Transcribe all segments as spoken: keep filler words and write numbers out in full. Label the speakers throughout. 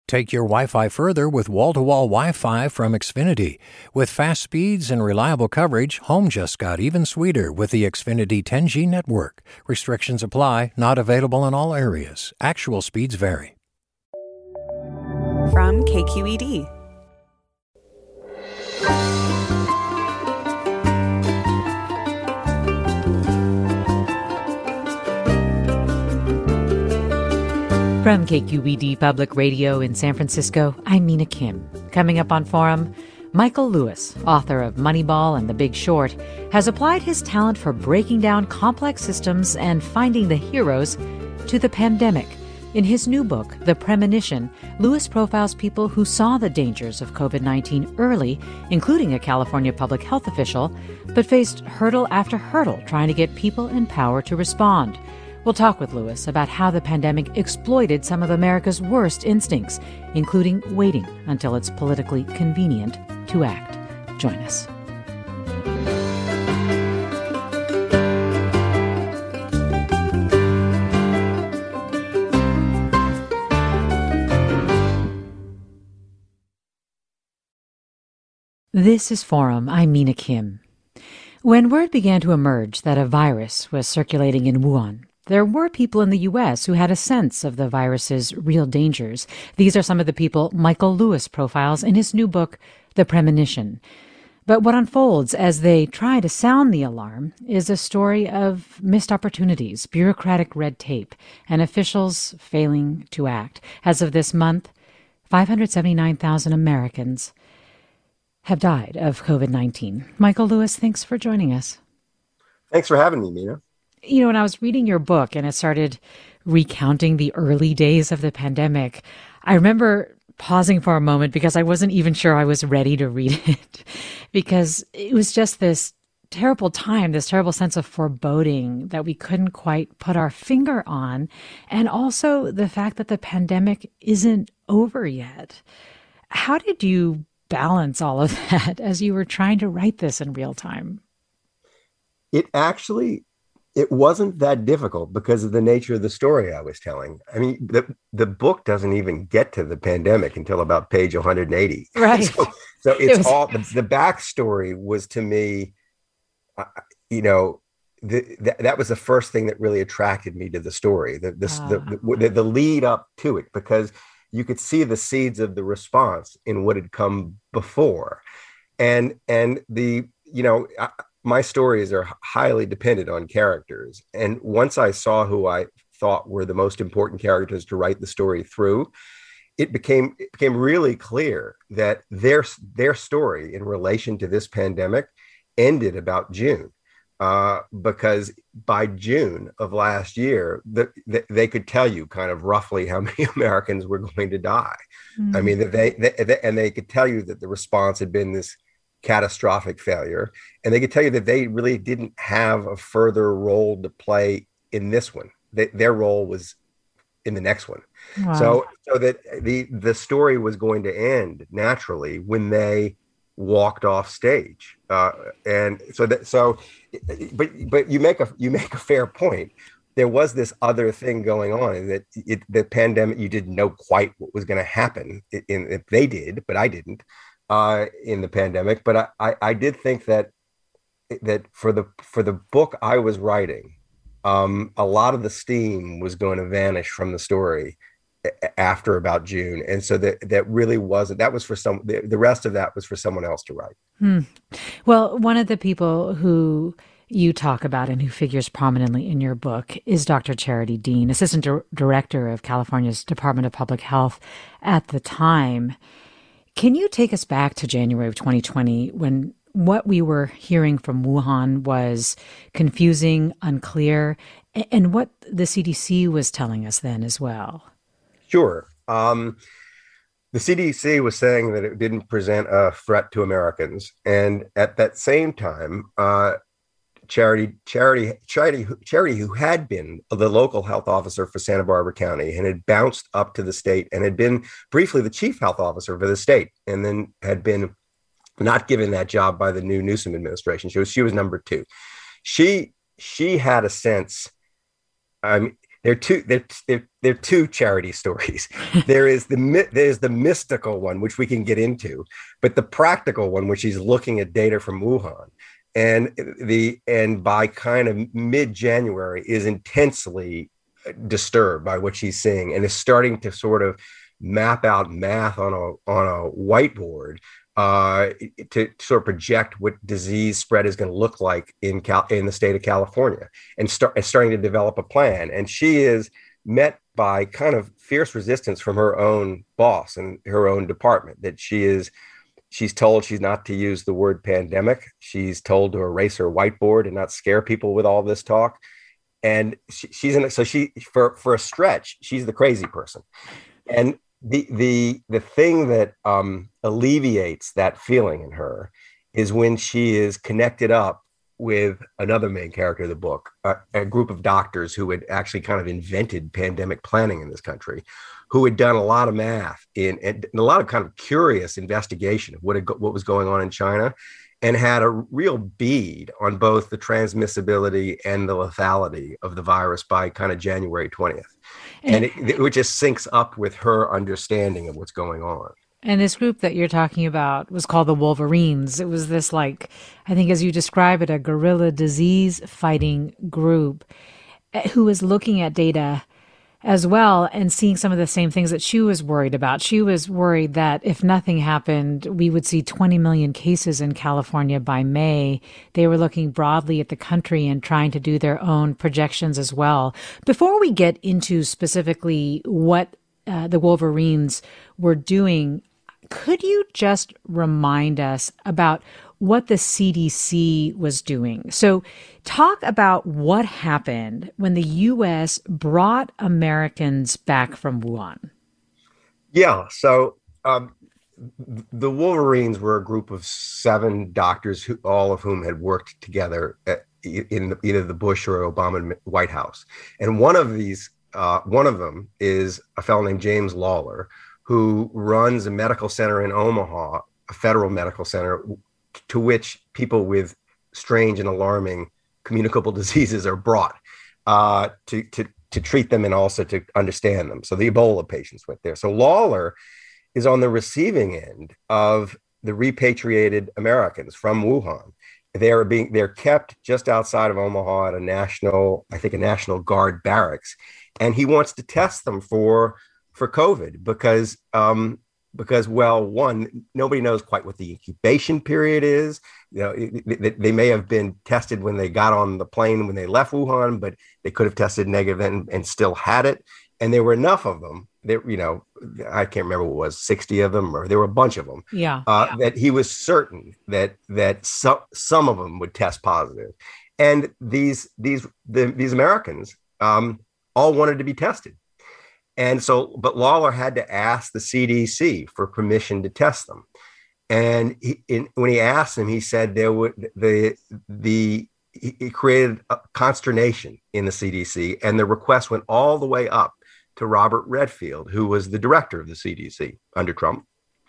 Speaker 1: Take your Wi-Fi further with wall-to-wall Wi-Fi from Xfinity. With fast speeds and reliable coverage, home just got even sweeter with the Xfinity ten G network. Restrictions apply, not available in all areas. Actual speeds vary.
Speaker 2: From K Q E D.
Speaker 3: From K Q E D Public Radio in San Francisco, I'm Mina Kim. Coming up on Forum, Michael Lewis, author of Moneyball and The Big Short, has applied his talent for breaking down complex systems and finding the heroes to the pandemic. In his new book, The Premonition, Lewis profiles people who saw the dangers of covid nineteen early, including a California public health official, but faced hurdle after hurdle trying to get people in power to respond. We'll talk with Lewis about how the pandemic exploited some of America's worst instincts, including waiting until it's politically convenient to act. Join us. This is Forum. I'm Mina Kim. When word began to emerge that a virus was circulating in Wuhan, there were people in the U S who had a sense of the virus's real dangers. These are some of the people Michael Lewis profiles in his new book, The Premonition. But what unfolds as they try to sound the alarm is a story of missed opportunities, bureaucratic red tape, and officials failing to act. As of this month, five hundred seventy-nine thousand Americans have died of covid nineteen. Michael Lewis, thanks for joining us.
Speaker 4: Thanks for having me, Mina.
Speaker 3: You know, when I was reading your book and it started recounting the early days of the pandemic, I remember pausing for a moment because I wasn't even sure I was ready to read it because it was just this terrible time, this terrible sense of foreboding that we couldn't quite put our finger on, and also the fact that the pandemic isn't over yet. How did you balance all of that as you were trying to write this in real time?
Speaker 4: It actually, it wasn't that difficult because of the nature of the story I was telling. I mean, the, the book doesn't even get to the pandemic until about page one hundred eighty.
Speaker 3: Right.
Speaker 4: so, so it's
Speaker 3: it was... all,
Speaker 4: the, the backstory was to me, uh, you know, the, the, that was the first thing that really attracted me to the story, the, this, uh, the, the, the lead up to it, because you could see the seeds of the response in what had come before. And, and the, you know, I, my stories are highly dependent on characters. And once I saw who I thought were the most important characters to write the story through, it became, it became really clear that their, their story in relation to this pandemic ended about June. Uh, because by June of last year, the, the, they could tell you kind of roughly how many Americans were going to die. Mm-hmm. I mean, that they, they, they and they could tell you that the response had been this catastrophic failure, and they could tell you that they really didn't have a further role to play in this one. They, their role was in the next one. Wow. So, so that the the story was going to end naturally when they walked off stage, uh, and so that so, but but you make a you make a fair point. There was this other thing going on that it, the pandemic, you didn't know quite what was going to happen. In, in if they did, but I didn't uh, in the pandemic. But I, I I did think that that for the for the book I was writing, um, a lot of the steam was going to vanish from the story after about June. And so that that really wasn't, that was for some, the, the rest of that was for someone else to write.
Speaker 3: Hmm. Well, one of the people who you talk about and who figures prominently in your book is Doctor Charity Dean, Assistant Di- Director of California's Department of Public Health at the time. Can you take us back to January of twenty twenty when what we were hearing from Wuhan was confusing, unclear, and what the C D C was telling us then as well?
Speaker 4: Sure. Um, the C D C was saying that it didn't present a threat to Americans. And at that same time, uh, Charity, Charity, Charity, Charity, who had been the local health officer for Santa Barbara County and had bounced up to the state and had been briefly the chief health officer for the state, and then had been not given that job by the new Newsom administration. She was, she was number two. She, she had a sense, um, They're two. They're, they're they're two charity stories. There is the there's the mystical one, which we can get into, but the practical one, which he's looking at data from Wuhan, and the and by kind of mid-January is intensely disturbed by what she's seeing, and is starting to sort of map out math on a on a whiteboard uh, to sort of project what disease spread is going to look like in Cal- in the state of California, and start and starting to develop a plan. And she is met by kind of fierce resistance from her own boss and her own department. That she is she's told she's not to use the word pandemic. She's told to erase her whiteboard and not scare people with all this talk. And she, she's in it. So she for for a stretch, she's the crazy person. And the the the thing that um, alleviates that feeling in her is when she is connected up with another main character of the book, a, a group of doctors who had actually kind of invented pandemic planning in this country, who had done a lot of math in and a lot of kind of curious investigation of what had, what was going on in China, and had a real bead on both the transmissibility and the lethality of the virus by kind of January twentieth. And it, it just syncs up with her understanding of what's going on.
Speaker 3: And this group that you're talking about was called the Wolverines. It was this, like, I think as you describe it, a guerrilla disease fighting group who was looking at data as well and seeing some of the same things that she was worried about. She was worried that if nothing happened, we would see twenty million cases in California by May. They were looking broadly at the country and trying to do their own projections as well. Before we get into specifically what uh, the Wolverines were doing, could you just remind us about what the C D C was doing? So talk about what happened when the U S brought Americans back from Wuhan.
Speaker 4: Yeah, so um, the Wolverines were a group of seven doctors, who, all of whom had worked together at, in the, either the Bush or Obama White House. And one of these, uh, one of them is a fellow named James Lawler, who runs a medical center in Omaha, a federal medical center, to which people with strange and alarming communicable diseases are brought uh, to, to, to treat them and also to understand them. So the Ebola patients went there. So Lawler is on the receiving end of the repatriated Americans from Wuhan. They are being, they're kept just outside of Omaha at a national, I think a National Guard barracks. And he wants to test them for, for COVID because, um, Because, well, one, nobody knows quite what the incubation period is. You know, they, they may have been tested when they got on the plane when they left Wuhan, but they could have tested negative and, and still had it. And there were enough of them. There, you know, I can't remember what it was, sixty of them, or there were a bunch of them.
Speaker 3: Yeah,
Speaker 4: uh,
Speaker 3: yeah.
Speaker 4: That he was certain that that some some of them would test positive, and these these the, these Americans um, all wanted to be tested. And so, but Lawler had to ask the C D C for permission to test them. And he, in, when he asked them, he said there would the the he created a consternation in the C D C, and the request went all the way up to Robert Redfield, who was the director of the C D C under Trump.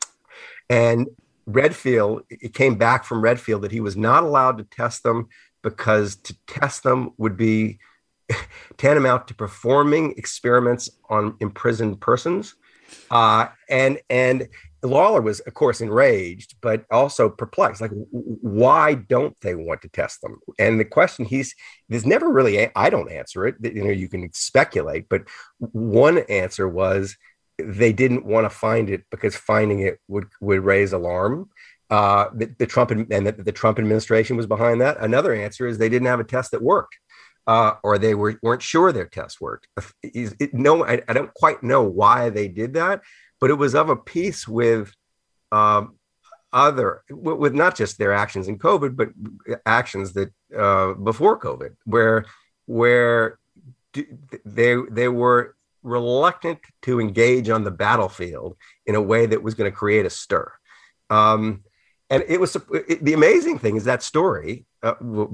Speaker 4: And Redfield, it came back from Redfield that he was not allowed to test them because to test them would be tantamount to performing experiments on imprisoned persons. Uh, and and Lawler was, of course, enraged, but also perplexed. Like, w- why don't they want to test them? And the question he's, there's never really, a, I don't answer it. You know, you can speculate, but one answer was they didn't want to find it because finding it would, would raise alarm. Uh, the, the Trump and the, the Trump administration was behind that. Another answer is they didn't have a test that worked. Uh, or they were, weren't sure their test worked. It, it, no, I, I don't quite know why they did that, but it was of a piece with um, other, with, with not just their actions in COVID, but actions that uh, before COVID, where where they they were reluctant to engage on the battlefield in a way that was going to create a stir. Um, And it was it, the amazing thing is that story uh,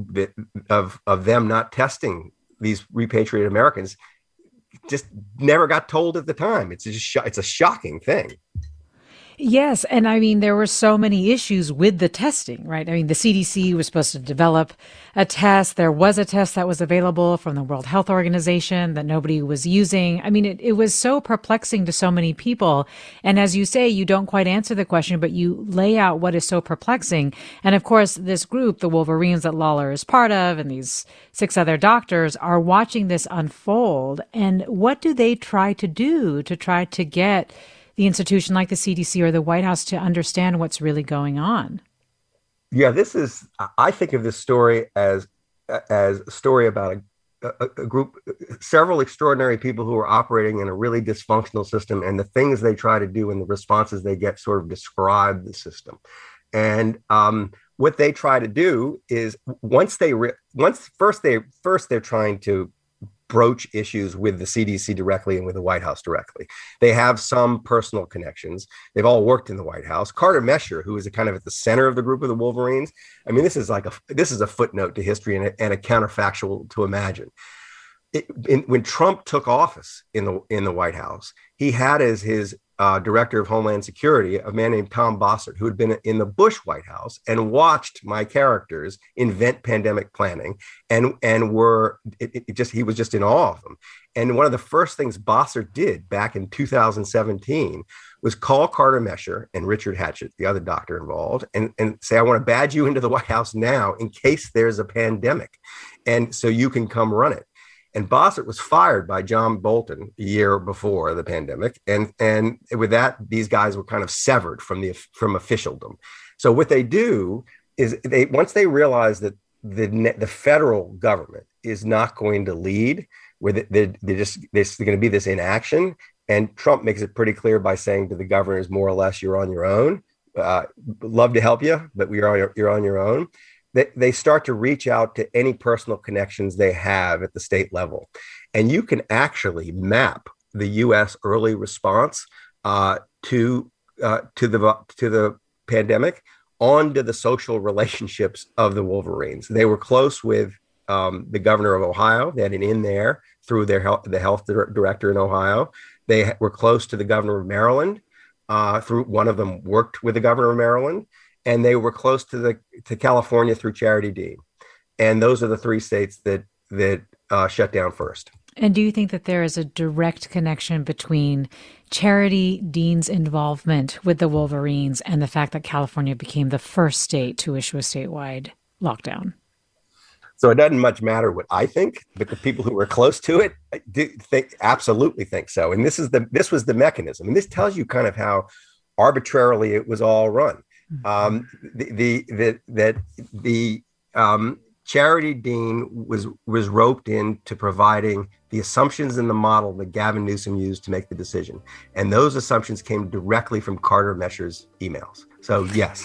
Speaker 4: of of them not testing these repatriated Americans just never got told at the time. It's just it's a shocking thing.
Speaker 3: Yes. And I mean, there were so many issues with the testing, right? I mean, the C D C was supposed to develop a test. There was a test that was available from the World Health Organization that nobody was using. I mean, it, it was so perplexing to so many people. And as you say, you don't quite answer the question, but you lay out what is so perplexing. And of course, this group, the Wolverines that Lawler is part of, and these six other doctors are watching this unfold. And what do they try to do to try to get the institution like the C D C or the White House to understand what's really going on?
Speaker 4: Yeah, this is, I think of this story as as a story about a, a, a group, several extraordinary people who are operating in a really dysfunctional system, and the things they try to do and the responses they get sort of describe the system. And um, what they try to do is once they, re- once first they, first they're trying to broach issues with the C D C directly and with the White House directly. They have some personal connections. They've all worked in the White House. Carter Mesher, who is a kind of at the center of the group of the Wolverines. I mean, this is like a this is a footnote to history and a, and a counterfactual to imagine. It, in, when Trump took office in the in the White House, he had as his uh, director of Homeland Security a man named Tom Bossert, who had been in the Bush White House and watched my characters invent pandemic planning, and and were it, it just he was just in awe of them. And one of the first things Bossert did back in two thousand seventeen was call Carter Mesher and Richard Hatchett, the other doctor involved, and, and say, I want to badge you into the White House now in case there's a pandemic, and so you can come run it. And Bossert was fired by John Bolton a year before the pandemic. And, and with that, these guys were kind of severed from the from officialdom. So what they do is they once they realize that the, the federal government is not going to lead, where they, they, they just there's going to be this inaction. And Trump makes it pretty clear by saying to the governors, more or less, you're on your own. Uh, love to help you, but you're on your, you're on your own. They, they start to reach out to any personal connections they have at the state level. And you can actually map the U S early response uh, to uh, to the to the pandemic onto the social relationships of the Wolverines. They were close with um, the governor of Ohio. They had an in there through their health, the health director in Ohio. They were close to the governor of Maryland. Uh, through one of them worked with the governor of Maryland. And they were close to the to California through Charity Dean, and those are the three states that that uh, shut down first.
Speaker 3: And do you think that there is a direct connection between Charity Dean's involvement with the Wolverines and the fact that California became the first state to issue a statewide lockdown?
Speaker 4: So it doesn't much matter what I think, but the people who were close to it do think absolutely think so. And this is the this was the mechanism, and this tells you kind of how arbitrarily it was all run. Um, the, the, the, that the um, Charity Dean was was roped into providing the assumptions in the model that Gavin Newsom used to make the decision. And those assumptions came directly from Carter Mesher's emails. So, yes.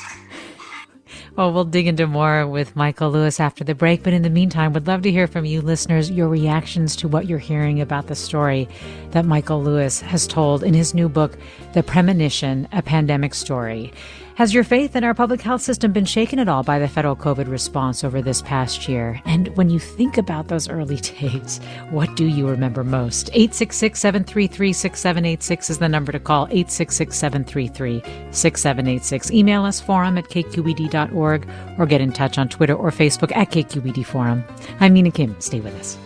Speaker 3: Well, we'll dig into more with Michael Lewis after the break. But in the meantime, would love to hear from you listeners, your reactions to what you're hearing about the story that Michael Lewis has told in his new book, The Premonition, A Pandemic Story. Has your faith in our public health system been shaken at all by the federal COVID response over this past year? And when you think about those early days, what do you remember most? eight six six, seven three three, six seven eight six is the number to call, eight six six, seven three three, six seven eight six. Email us, forum at k q e d dot org, or get in touch on Twitter or Facebook at K Q E D Forum. I'm Mina Kim. Stay with us.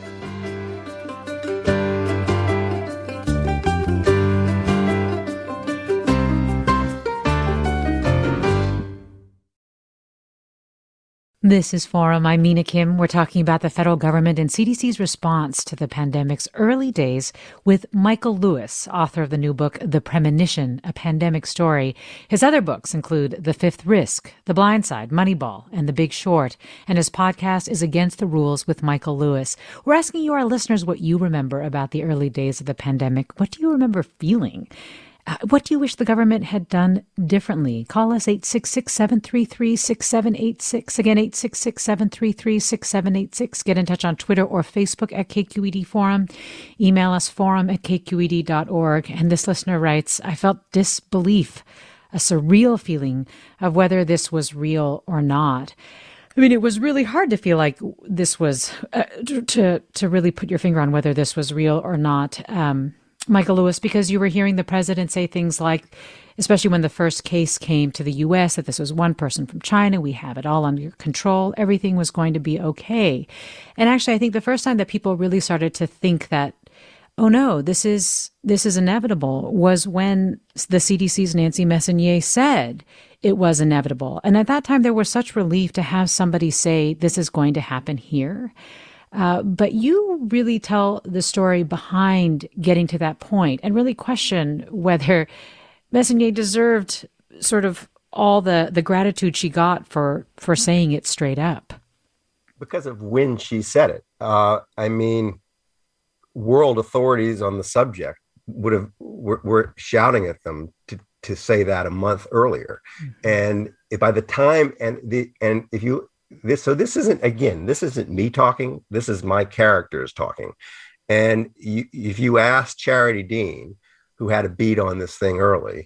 Speaker 3: This is Forum. I'm Mina Kim. We're talking about the federal government and C D C's response to the pandemic's early days with Michael Lewis, author of the new book, The Premonition, A Pandemic Story. His other books include The Fifth Risk, The Blind Side, Moneyball, and The Big Short. And his podcast is Against the Rules with Michael Lewis. We're asking you, our listeners, what you remember about the early days of the pandemic. What do you remember feeling? Uh, what do you wish the government had done differently? Call us eight six six, seven three three, six seven eight six. Again, eight six six, seven three three, six seven eight six. Get in touch on Twitter or Facebook at K Q E D Forum. Email us, forum at k q e d dot org. And this listener writes, I felt disbelief, a surreal feeling of whether this was real or not. I mean, it was really hard to feel like this was, uh, to, to really put your finger on whether this was real or not. Um, Michael Lewis, because you were hearing the president say things like, especially when the first case came to the U S, that this was one person from China. We have it all under control. Everything was going to be okay. And actually, I think the first time that people really started to think that, oh no, this is this is inevitable, was when the C D C's Nancy Messonnier said it was inevitable. And at that time, there was such relief to have somebody say, this is going to happen here. Uh, but you really tell the story behind getting to that point and really question whether Messonnier deserved sort of all the, the gratitude she got for, for saying it straight up.
Speaker 4: Because of when she said it. Uh, I mean, world authorities on the subject would have were, were shouting at them to, to say that a month earlier. Mm-hmm. And by the time, and the and if you, this, so this isn't, again, this isn't me talking, this is my characters talking. And you, if you ask Charity Dean, who had a beat on this thing early,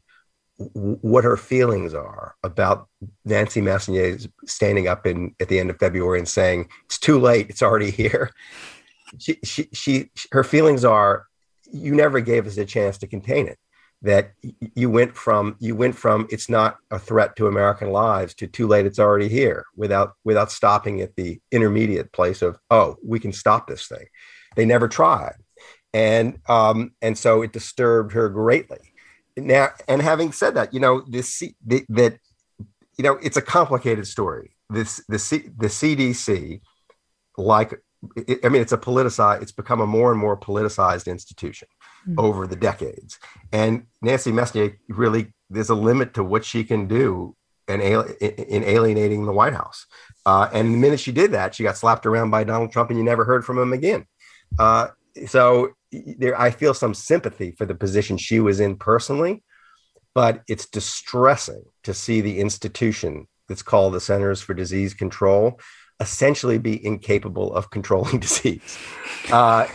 Speaker 4: w- what her feelings are about Nancy Messonnier standing up in at the end of February and saying, it's too late, it's already here. She, she, she, her feelings are, you never gave us a chance to contain it. That you went from you went from it's not a threat to American lives to too late, it's already here, without without stopping at the intermediate place of, oh, we can stop this thing. They never tried, and um, and so it disturbed her greatly. Now, and having said that, you know this the, that you know it's a complicated story. This the C, the C D C, like I mean, it's a politicized. It's become a more and more politicized institution mm-hmm. over the decades. And Nancy Messonnier really, there's a limit to what she can do in, in alienating the White House. Uh, and the minute she did that, she got slapped around by Donald Trump, and you never heard from him again. Uh, so there, I feel some sympathy for the position she was in personally, but it's distressing to see the institution that's called the Centers for Disease Control essentially be incapable of controlling disease, uh,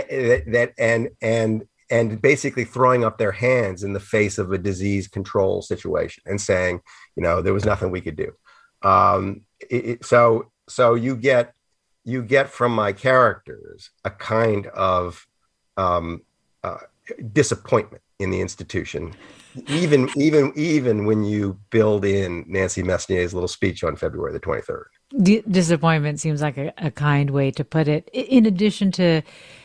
Speaker 4: that and and and basically throwing up their hands in the face of a disease control situation and saying, you know, there was nothing we could do. Um, it, it, so so you get you get from my characters a kind of um, uh, disappointment in the institution, even even even when you build in Nancy Messonnier's little speech on February the twenty-third.
Speaker 3: D- disappointment seems like a, a kind way to put it. In addition to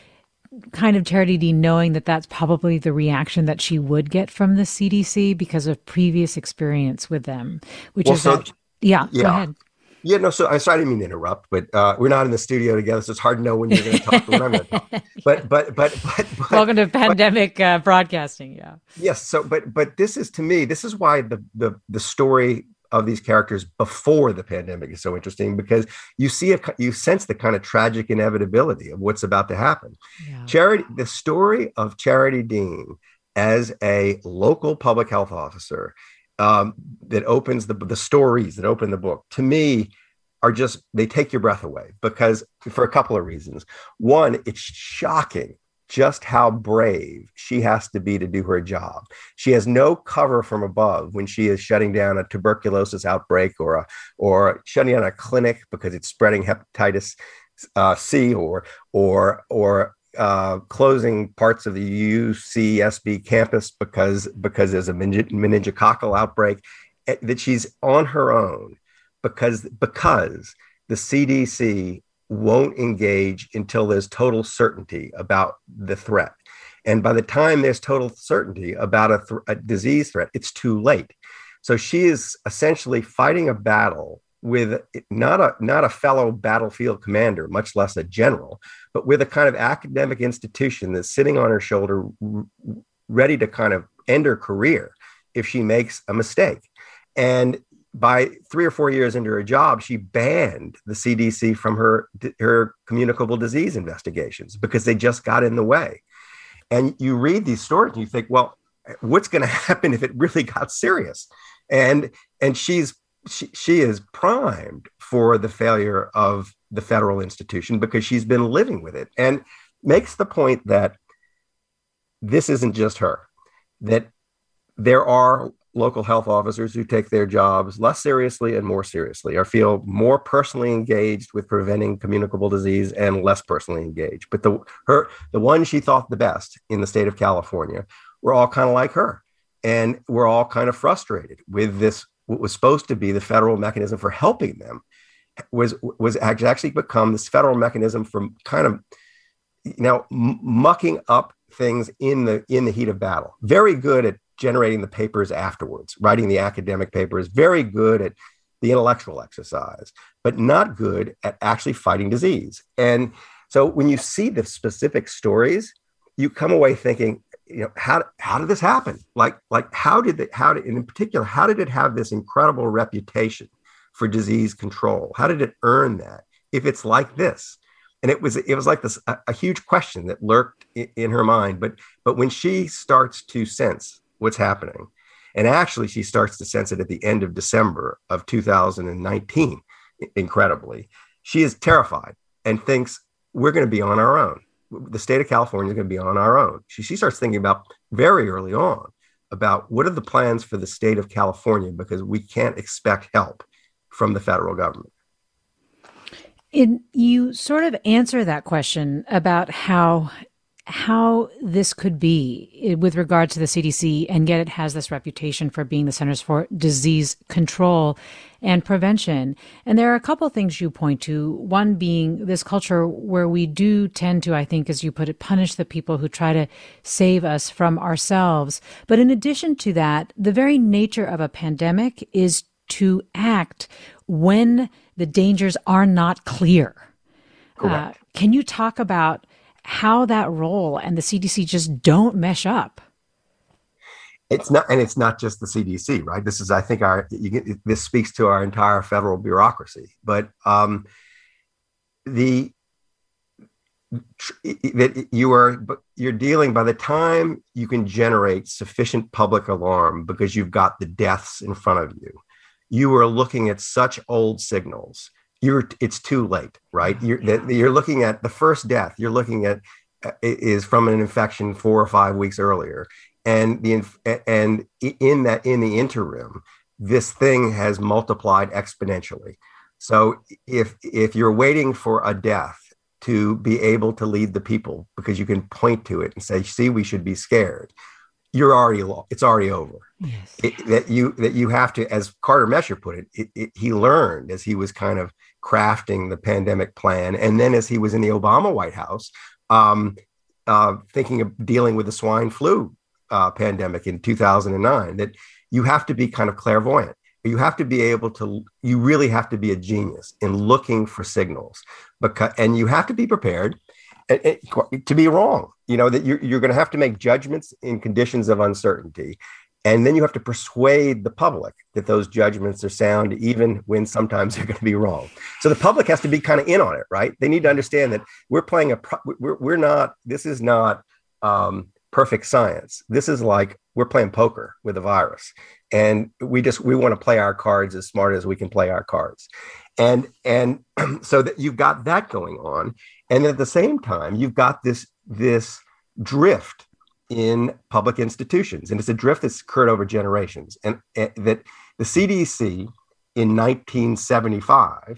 Speaker 3: kind of Charity Dean knowing that that's probably the reaction that she would get from the C D C because of previous experience with them, which well, is so, that, yeah, yeah, go ahead.
Speaker 4: Yeah, no, so I'm sorry, I didn't mean to interrupt, but uh, we're not in the studio together, so it's hard to know when you're going to talk or when I'm going to talk. But, but, but, but, but
Speaker 3: welcome to pandemic but, uh, broadcasting. Yeah.
Speaker 4: Yes. So, but, but this is, to me, this is why the, the, the story of these characters before the pandemic is so interesting, because you see, a, you sense the kind of tragic inevitability of what's about to happen. Yeah. Charity, the story of Charity Dean as a local public health officer Um, that opens the the stories that open the book, to me, are just, they take your breath away, because for a couple of reasons. One, it's shocking just how brave she has to be to do her job. She has no cover from above when she is shutting down a tuberculosis outbreak or a, or shutting down a clinic because it's spreading hepatitis uh, C, or or or Uh, closing parts of the U C S B campus because because there's a meningococcal outbreak, that she's on her own because because the C D C won't engage until there's total certainty about the threat. And by the time there's total certainty about a, th- a disease threat, it's too late. So she is essentially fighting a battle with not a not a fellow battlefield commander, much less a general, but with a kind of academic institution that's sitting on her shoulder, r- ready to kind of end her career if she makes a mistake. And by three or four years into her job, she banned the C D C from her her communicable disease investigations because they just got in the way. And you read these stories and you think, well, what's going to happen if it really got serious? And and she's She, she is primed for the failure of the federal institution because she's been living with it, and makes the point that this isn't just her, that there are local health officers who take their jobs less seriously and more seriously, or feel more personally engaged with preventing communicable disease and less personally engaged. But the her the ones she thought the best in the state of California were all kind of like her. And we're all kind of frustrated with this, what was supposed to be the federal mechanism for helping them was, was actually become this federal mechanism for kind of, you know, mucking up things in the in the heat of battle. Very good at generating the papers afterwards, writing the academic papers, very good at the intellectual exercise, but not good at actually fighting disease. And so when you see the specific stories, you come away thinking, you know, how how did this happen? Like like how did the, how did, and in particular, how did it have this incredible reputation for disease control? How did it earn that if it's like this? And it was it was like this a, a huge question that lurked in, in her mind. But but when she starts to sense what's happening, and actually she starts to sense it at the end of December of two thousand nineteen, incredibly, she is terrified and thinks we're going to be on our own. The state of California is going to be on our own. She, she starts thinking about very early on about what are the plans for the state of California, because we can't expect help from the federal government.
Speaker 3: And you sort of answer that question about how how this could be with regard to the C D C, and yet it has this reputation for being the Centers for Disease Control and Prevention. And there are a couple of things you point to, one being this culture where we do tend to, I think, as you put it, punish the people who try to save us from ourselves. But in addition to that, the very nature of a pandemic is to act when the dangers are not clear. Uh, can you talk about how that role and the C D C just don't mesh up?
Speaker 4: It's not, and it's not just the C D C, right? This is, I think, our you get, this speaks to our entire federal bureaucracy. But um, the that you are you're dealing, by the time you can generate sufficient public alarm because you've got the deaths in front of you, you are looking at such old signals. You're, it's too late, right? You're, you're looking at the first death. You're looking at uh, is from an infection four or five weeks earlier, and the and in that in the interim, this thing has multiplied exponentially. So if if you're waiting for a death to be able to lead the people because you can point to it and say, "See, we should be scared," you're already it's already over.
Speaker 3: Yes.
Speaker 4: It, that you that you have to, as Carter Mesher put it, it, it, he learned as he was kind of crafting the pandemic plan, and then as he was in the Obama White House, um, uh, thinking of dealing with the swine flu uh, pandemic in two thousand nine, that you have to be kind of clairvoyant. You have to be able to. You really have to be a genius in looking for signals, because and you have to be prepared to be wrong. You know that you're you're going to have to make judgments in conditions of uncertainty. And then you have to persuade the public that those judgments are sound, even when sometimes they're going to be wrong. So the public has to be kind of in on it, right? They need to understand that we're playing a, pro- we're, we're not, this is not um, perfect science. This is like we're playing poker with a virus. And we just, we want to play our cards as smart as we can play our cards. And, and so that you've got that going on. And at the same time, you've got this, this drift in public institutions. And it's a drift that's occurred over generations. And, and that the C D C in nineteen seventy-five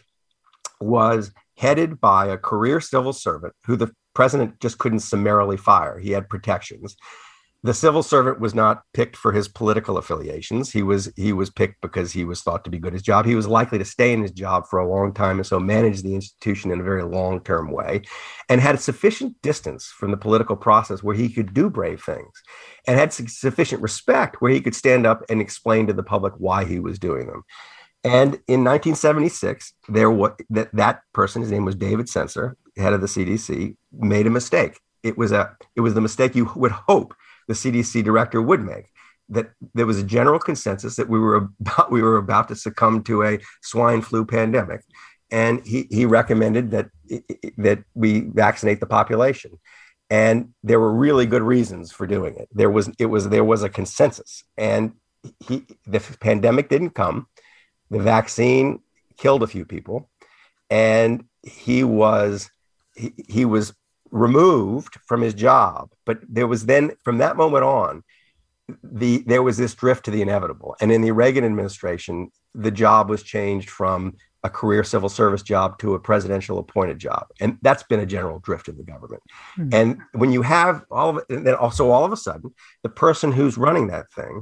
Speaker 4: was headed by a career civil servant who the president just couldn't summarily fire. He had protections. The civil servant was not picked for his political affiliations. He was he was picked because he was thought to be good at his job. He was likely to stay in his job for a long time and so manage the institution in a very long-term way, and had sufficient distance from the political process where he could do brave things, and had su- sufficient respect where he could stand up and explain to the public why he was doing them. And in nineteen seventy-six, there was that, that person, his name was David Sencer, head of the C D C, made a mistake. It was a it was the mistake you would hope the C D C director would make, that there was a general consensus that we were about, we were about to succumb to a swine flu pandemic. And he, he recommended that, that we vaccinate the population. And there were really good reasons for doing it. There was, it was, there was a consensus, and he, the pandemic didn't come. The vaccine killed a few people, and he was, he, he was removed from his job. But there was then, from that moment on, the there was this drift to the inevitable. And in the Reagan administration, the job was changed from a career civil service job to a presidential appointed job. And that's been a general drift of the government. Mm-hmm. And when you have all of it, and then also all of a sudden, the person who's running that thing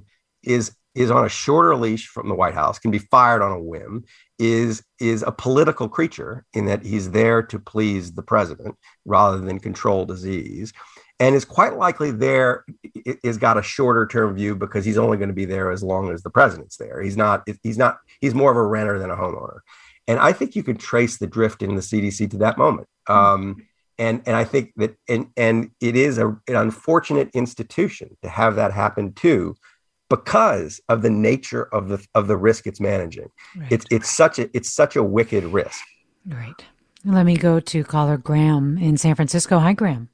Speaker 4: is is on a shorter leash from the White House, can be fired on a whim, is is a political creature in that he's there to please the president rather than control disease, and is quite likely there is got a shorter term view because he's only going to be there as long as the president's there. He's not he's not he's more of a renter than a homeowner. And I think you could trace the drift in the C D C to that moment. Um, and and I think that and and it is a, an unfortunate institution to have that happen too, because of the nature of the of the risk it's managing. Right. It's it's such a it's such a wicked risk.
Speaker 3: Right. Let me go to caller Graham in San Francisco. Hi, Graham.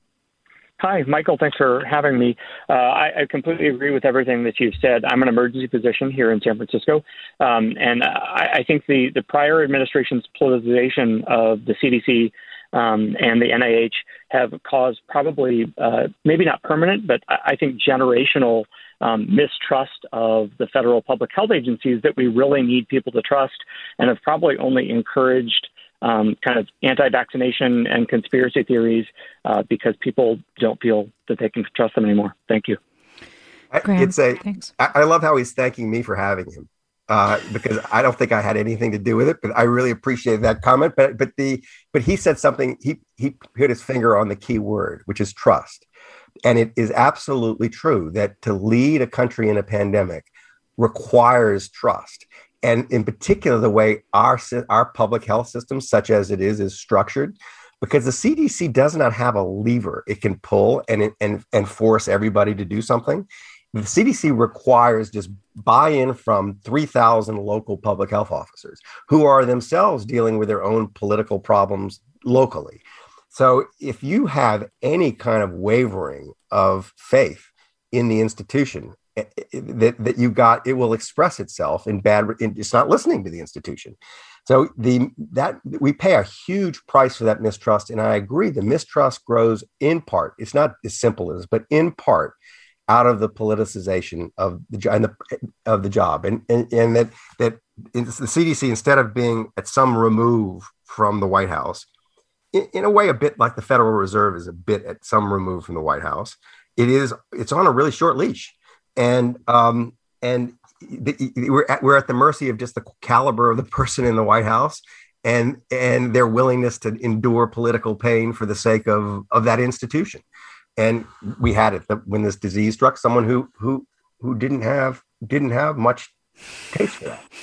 Speaker 2: Hi, Michael. Thanks for having me. Uh, I, I completely agree with everything that you've said. I'm an emergency physician here in San Francisco, um, and I, I think the, the prior administration's politicization of the C D C um, and the N I H have caused probably, uh, maybe not permanent, but I, I think generational um, mistrust of the federal public health agencies that we really need people to trust, and have probably only encouraged Um, kind of anti-vaccination and conspiracy theories uh, because people don't feel that they can trust them anymore. Thank you.
Speaker 3: Graham,
Speaker 4: it's a,
Speaker 3: thanks.
Speaker 4: I, I love how he's thanking me for having him uh, because I don't think I had anything to do with it, but I really appreciate that comment. But but the but he said something, he he put his finger on the key word, which is trust. And it is absolutely true that to lead a country in a pandemic requires trust. And in particular, the way our our public health system, such as it is, is structured, because the C D C does not have a lever it can pull and and and force everybody to do something. The C D C requires just buy-in from three thousand local public health officers who are themselves dealing with their own political problems locally. So if you have any kind of wavering of faith in the institution, that that you got, it will express itself in bad. It's not listening to the institution. So the that we pay a huge price for that mistrust. And I agree, the mistrust grows in part. It's not as simple as, but in part, out of the politicization of the and the of the job, and and, and that that the C D C, instead of being at some remove from the White House, in, in a way, a bit like the Federal Reserve is a bit at some remove from the White House. It is. It's on a really short leash. And um, and the, we're at, we're at the mercy of just the caliber of the person in the White House and and their willingness to endure political pain for the sake of of that institution. And we had it when this disease struck someone who who who didn't have didn't have much taste for that.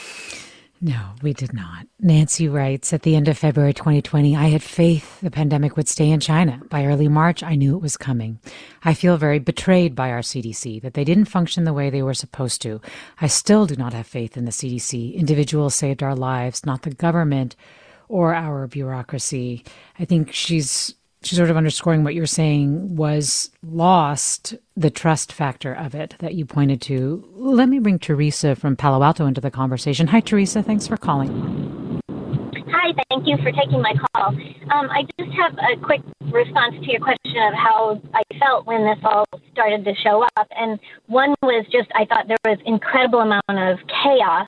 Speaker 3: No, we did not. Nancy writes, at the end of February twenty twenty, I had faith the pandemic would stay in China. By early March, I knew it was coming. I feel very betrayed by our C D C, that they didn't function the way they were supposed to. I still do not have faith in the C D C. Individuals saved our lives, not the government or our bureaucracy. I think she's she's sort of underscoring what you're saying was lost, the trust factor of it that you pointed to. Let me bring Teresa from Palo Alto into the conversation. Hi, Teresa. Thanks for calling.
Speaker 5: Hi, thank you for taking my call. Um, I just have a quick response to your question of how I felt when this all started to show up. And one was just, I thought there was incredible amount of chaos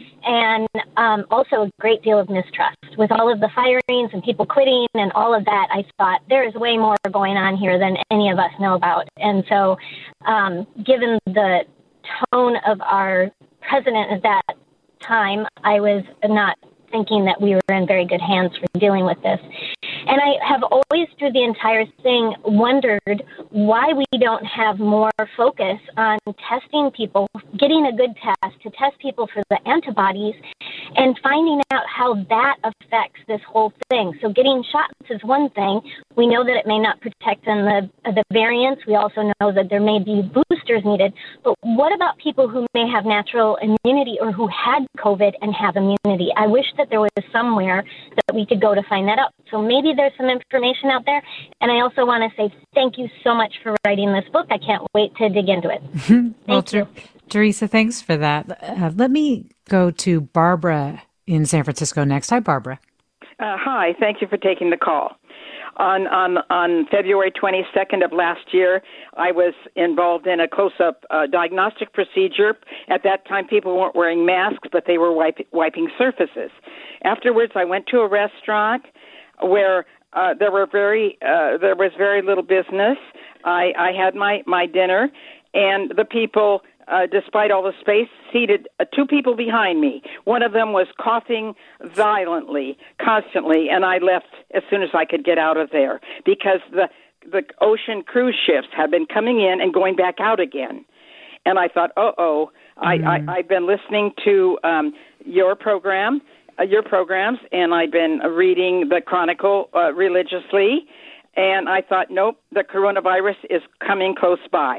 Speaker 5: and um, also a great deal of mistrust. With all of the firings and people quitting and all of that, I thought there is way more going on here than any of us know about. And so um, given the tone of our president at that time, I was not thinking that we were in very good hands for dealing with this. And I have always, through the entire thing, wondered why we don't have more focus on testing people, getting a good test to test people for the antibodies, and finding out how that affects this whole thing. So getting shots is one thing. We know that it may not protect them the, the variants. We also know that there may be boosters needed. But what about people who may have natural immunity or who had COVID and have immunity? I wish that there was somewhere that we could go to find that out. So maybe there's some information out there. And I also want to say thank you so much for writing this book. I can't wait to dig into it. Thank
Speaker 3: well,
Speaker 5: you.
Speaker 3: Teresa, thanks for that. Uh, let me go to Barbara in San Francisco next. Hi, Barbara.
Speaker 6: Uh, hi. Thank you for taking the call. On, on, on February twenty-second of last year, I was involved in a close-up uh, diagnostic procedure. At that time, people weren't wearing masks, but they were wipe, wiping surfaces. Afterwards, I went to a restaurant where uh, there were very uh, there was very little business. I, I had my, my dinner, and the people uh, despite all the space, seated uh, two people behind me. One of them was coughing violently, constantly, and I left as soon as I could get out of there because the the ocean cruise ships had been coming in and going back out again. And I thought, uh-oh, mm. I, I, I've been listening to um, your program, uh, your programs, and I've been reading the Chronicle uh, religiously, and I thought, nope, the coronavirus is coming close by.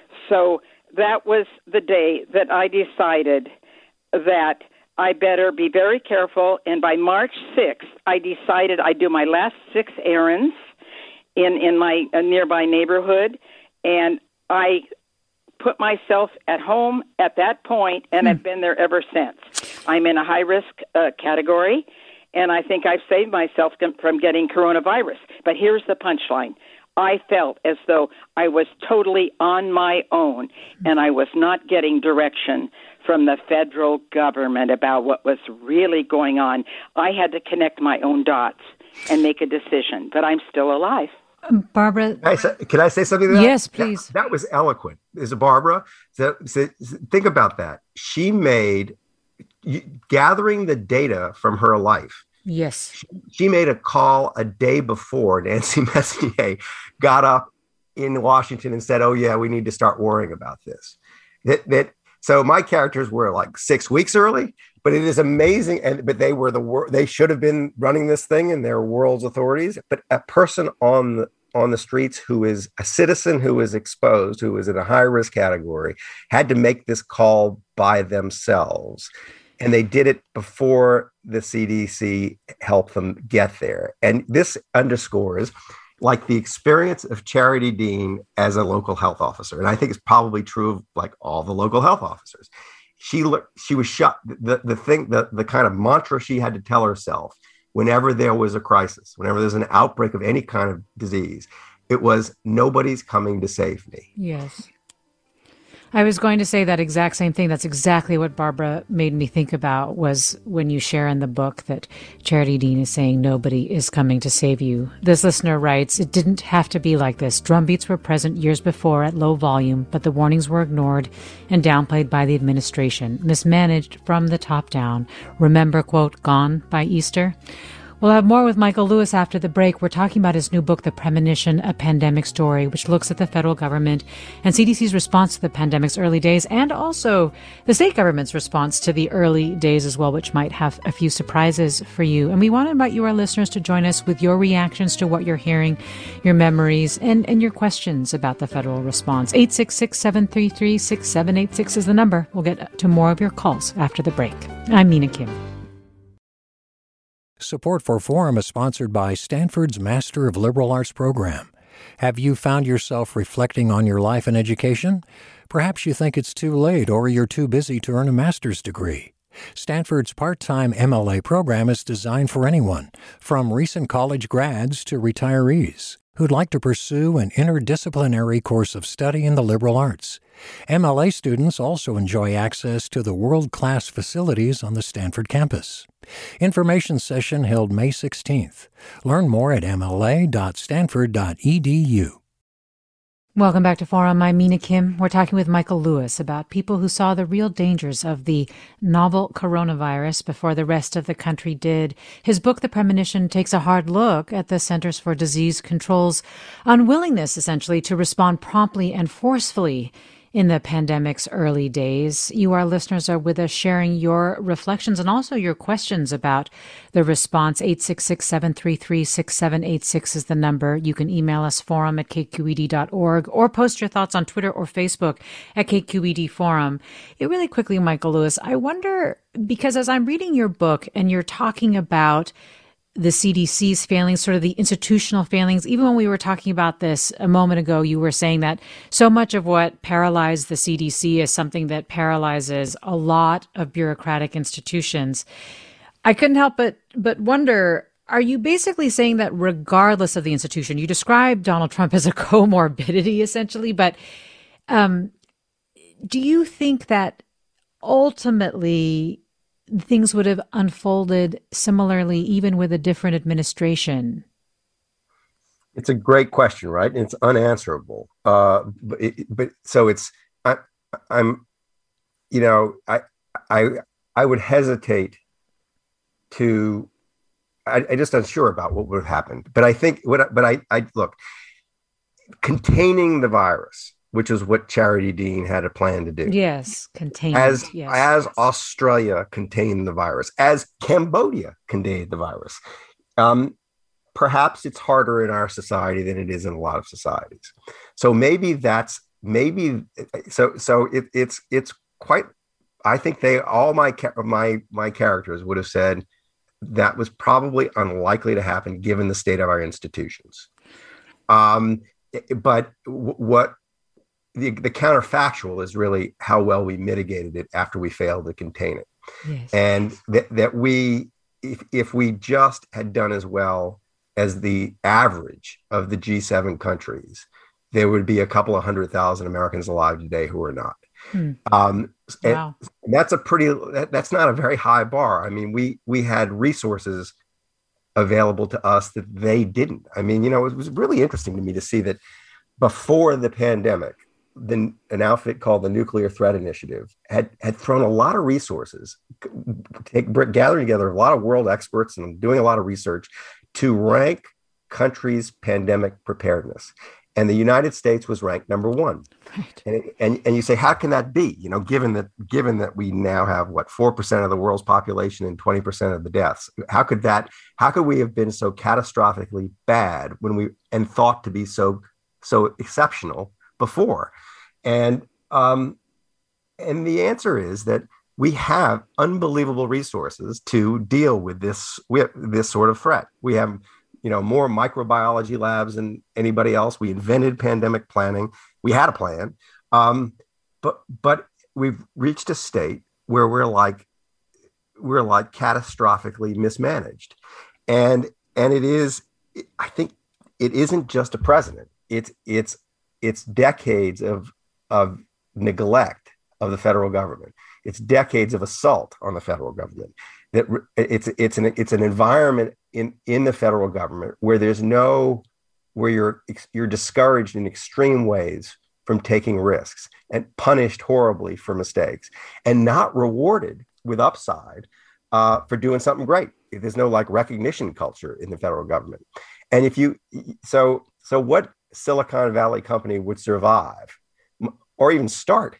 Speaker 6: So that was the day that I decided that I better be very careful, and by March sixth, I decided I'd do my last six errands in, in my uh, nearby neighborhood, and I put myself at home at that point, and mm. I've been there ever since. I'm in a high-risk uh, category, and I think I've saved myself from getting coronavirus. But here's the punchline. I felt as though I was totally on my own, and I was not getting direction from the federal government about what was really going on. I had to connect my own dots and make a decision, but I'm still alive.
Speaker 3: Barbara,
Speaker 4: can I say, can I say something to that?
Speaker 3: Yes, please.
Speaker 4: That, that was eloquent. Is it Barbara? So, so, think about that. She made gathering the data from her life.
Speaker 3: Yes.
Speaker 4: She, she made a call a day before Nancy Messonnier got up in Washington and said, "Oh yeah, we need to start worrying about this." That that. So my characters were like six weeks early, but it is amazing. And but they were the wor- they should have been running this thing, and they're world's authorities. But a person on the on the streets who is a citizen who is exposed, who is in a high risk category, had to make this call by themselves, and they did it before the C D C helped them get there. And this underscores, like, the experience of Charity Dean as a local health officer. And I think it's probably true of like all the local health officers. She she was shut. The, the thing, the, the kind of mantra she had to tell herself whenever there was a crisis, whenever there's an outbreak of any kind of disease, it was, nobody's coming to save me.
Speaker 3: Yes. I was going to say that exact same thing. That's exactly what Barbara made me think about, was when you share in the book that Charity Dean is saying nobody is coming to save you. This listener writes, "It didn't have to be like this. Drumbeats were present years before at low volume, but the warnings were ignored and downplayed by the administration, mismanaged from the top down. Remember, quote, gone by Easter?" We'll have more with Michael Lewis after the break. We're talking about his new book, The Premonition, A Pandemic Story, which looks at the federal government and C D C's response to the pandemic's early days, and also the state government's response to the early days as well, which might have a few surprises for you. And we want to invite you, our listeners, to join us with your reactions to what you're hearing, your memories, and, and your questions about the federal response. eight six six, seven three three, six seven eight six is the number. We'll get to more of your calls after the break. I'm Mina Kim.
Speaker 1: Support for Forum is sponsored by Stanford's Master of Liberal Arts program. Have you found yourself reflecting on your life and education? Perhaps you think it's too late or you're too busy to earn a master's degree. Stanford's part-time M L A program is designed for anyone, from recent college grads to retirees, who'd like to pursue an interdisciplinary course of study in the liberal arts. M L A students also enjoy access to the world-class facilities on the Stanford campus. Information session held May sixteenth. Learn more at m l a dot stanford dot e d u.
Speaker 3: Welcome back to Forum. I'm Mina Kim. We're talking with Michael Lewis about people who saw the real dangers of the novel coronavirus before the rest of the country did. His book, The Premonition, takes a hard look at the Centers for Disease Control's unwillingness, essentially, to respond promptly and forcefully in the pandemic's early days. You, our listeners, are with us sharing your reflections and also your questions about the response. eight six six, seven three three, six seven eight six is the number. You can email us, forum at k q e d dot org, or post your thoughts on Twitter or Facebook at K Q E D Forum. It really quickly, Michael Lewis, I wonder, because as I'm reading your book and you're talking about the C D C's failings, sort of the institutional failings. Even when we were talking about this a moment ago, you were saying that so much of what paralyzed the C D C is something that paralyzes a lot of bureaucratic institutions. I couldn't help but but wonder, are you basically saying that regardless of the institution, you described Donald Trump as a comorbidity essentially, but um, do you think that ultimately things would have unfolded similarly, even with a different administration?
Speaker 4: It's a great question, right? It's unanswerable. Uh, but, it, but so it's I, I'm you know, I, I, I would hesitate to. I, I'm just unsure about what would have happened. But I think what. But I, I look, containing the virus, which is what Charity Dean had a plan to do.
Speaker 3: Yes, contained.
Speaker 4: As
Speaker 3: yes.
Speaker 4: as Australia contained the virus, as Cambodia contained the virus. Um, perhaps it's harder in our society than it is in a lot of societies. So maybe that's maybe so. So it, it's it's quite. I think they all my my my characters would have said that was probably unlikely to happen given the state of our institutions. Um, but w- what the, the counterfactual is really how well we mitigated it after we failed to contain it.
Speaker 3: Yes.
Speaker 4: And that, that we, if, if we just had done as well as the average of the G seven countries, there would be a couple of hundred thousand Americans alive today who are not. Hmm. Um,
Speaker 3: wow.
Speaker 4: And that's a pretty, that, that's not a very high bar. I mean, we, we had resources available to us that they didn't. I mean, you know, it was really interesting to me to see that before the pandemic, the, an outfit called the Nuclear Threat Initiative had, had thrown a lot of resources, take, gathering together a lot of world experts and doing a lot of research to rank countries' pandemic preparedness. And the United States was ranked number one. Right. And, and and you say, how can that be? You know, given that given that we now have what four percent of the world's population and twenty percent of the deaths, how could that? How could we have been so catastrophically bad when we and thought to be so so exceptional before? And um, and the answer is that we have unbelievable resources to deal with this with this sort of threat. We have, you know, more microbiology labs than anybody else. We invented pandemic planning. We had a plan, um, but but we've reached a state where we're like we're like catastrophically mismanaged, and and it is. I think it isn't just a president. It's it's it's decades of of neglect of the federal government. It's decades of assault on the federal government. That it's it's an it's an environment in, in the federal government where there's no where you're you're discouraged in extreme ways from taking risks and punished horribly for mistakes and not rewarded with upside uh, for doing something great. There's no like recognition culture in the federal government. And if you so so what Silicon Valley company would survive or even start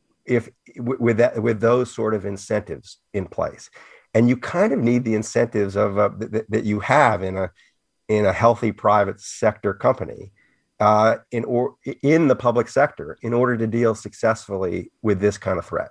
Speaker 4: if with that with those sort of incentives in place? And you kind of need the incentives of uh, th- that you have in a in a healthy private sector company, uh, in or in the public sector, in order to deal successfully with this kind of threat.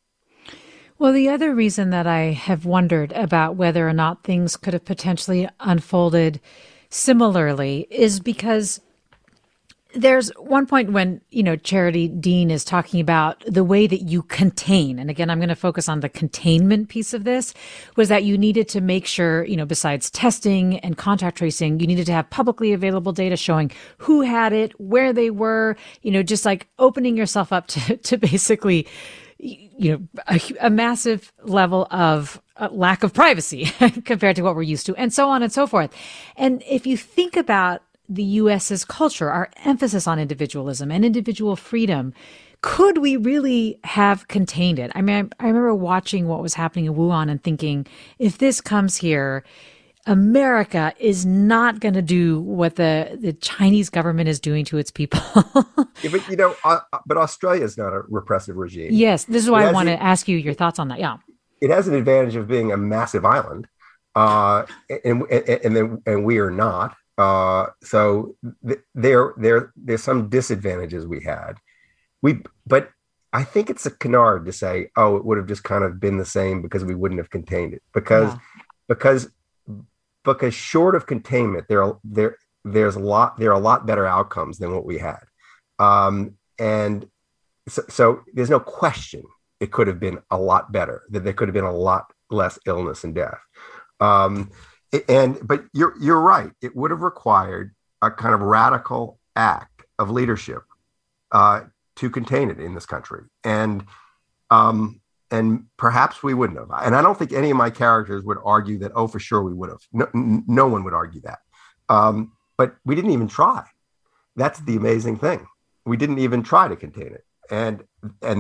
Speaker 3: Well, the other reason that I have wondered about whether or not things could have potentially unfolded similarly is because there's one point when, you know, Charity Dean is talking about the way that you contain. And again, I'm going to focus on the containment piece of this, was that you needed to make sure, you know, besides testing and contact tracing, you needed to have publicly available data showing who had it, where they were, you know, just like opening yourself up to, to basically, you know, a, a massive level of uh, lack of privacy compared to what we're used to, and so on and so forth. And if you think about the U S's culture, our emphasis on individualism and individual freedom, could we really have contained it? I mean, I, I remember watching what was happening in Wuhan and thinking, if this comes here, America is not going to do what the, the Chinese government is doing to its people.
Speaker 4: Yeah, but, you know, uh, but Australia is not a repressive regime.
Speaker 3: Yes, this is why I want to ask you your thoughts on that. Yeah.
Speaker 4: It has an advantage of being a massive island, uh, and, and, and, then, and we are not. Uh, so th- there, there, there's some disadvantages we had. We, but I think it's a canard to say, oh, it would have just kind of been the same because we wouldn't have contained it. Because, yeah. because, because short of containment, there, are, there, there's a lot, there are a lot better outcomes than what we had. Um, and so, so there's no question it could have been a lot better. That there could have been a lot less illness and death. Um, And but you're you're right. It would have required a kind of radical act of leadership uh, to contain it in this country, and um, and perhaps we wouldn't have. And I don't think any of my characters would argue that. Oh, for sure we would have. No, no one would argue that. Um, but we didn't even try. That's the amazing thing. We didn't even try to contain it, and and that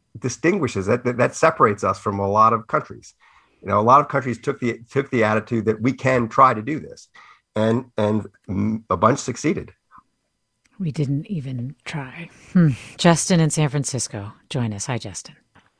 Speaker 4: distinguishes that, that that separates us from a lot of countries. You know, a lot of countries took the took the attitude that we can try to do this, and and a bunch succeeded.
Speaker 3: We didn't even try. Hmm. Justin in San Francisco, join us. Hi, Justin.